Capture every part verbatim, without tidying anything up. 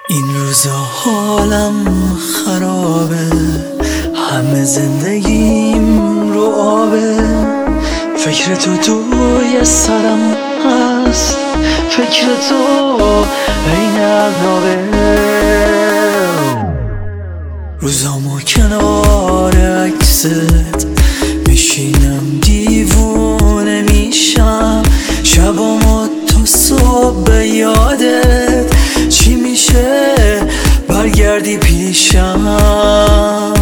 این روزا حالم خرابه، همه زندگیم رو آبه. فکر تو توی سرم هست، فکر تو این عذابه. روزامو کنار عکست میشینم دیوونه میشم، شبامو تا صبح به یادت چی میشه برگردی پیشم.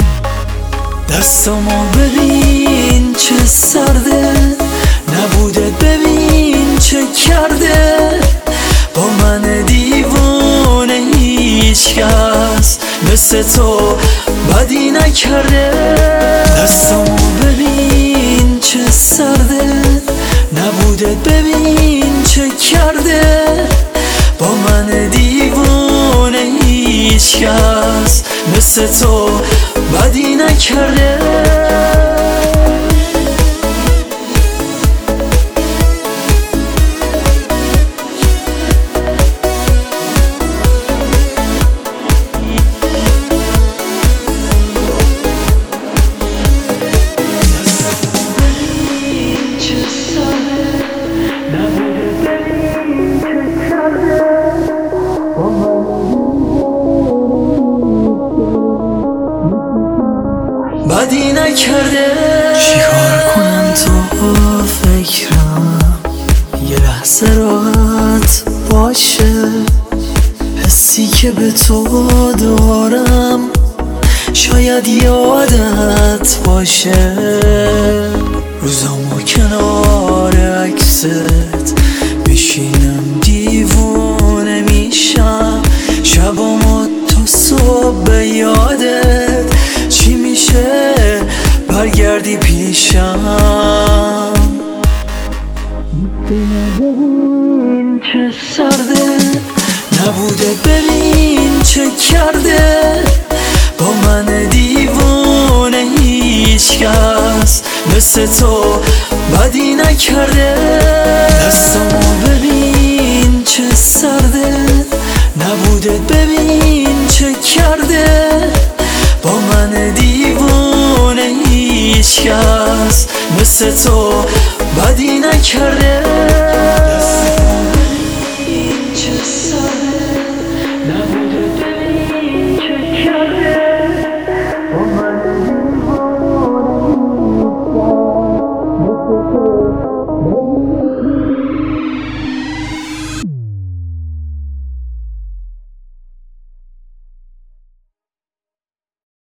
دستامو ببین چه سرده، نبودت ببین چه کرده. با من دیوونه هیچ کس مثل تو بدی نکرده. دستامو ببین چه سرده، نبودت ببین چه کرده. با من دیوونه هیچ کس مثل تو بدی نکرده. بدی نکرده. چیکار کنم تو فکرم یه لحظه راحت باشه، حسی که به تو دارم شاید یادت باشه. روزامو کنار عکست میشینم دیوونه میشم، شبامو تا صبح به یادت چی میشه برگردی پیشم. ببین چه سرده، نبوده ببین چه کرده. با من دیوونه هیچ کس مثل تو بدی نکرده. دستامو ببین چه سرده، نبوده ببین چه کرده. با من دیوونه هیچ کس مثل تو بدی نکرده.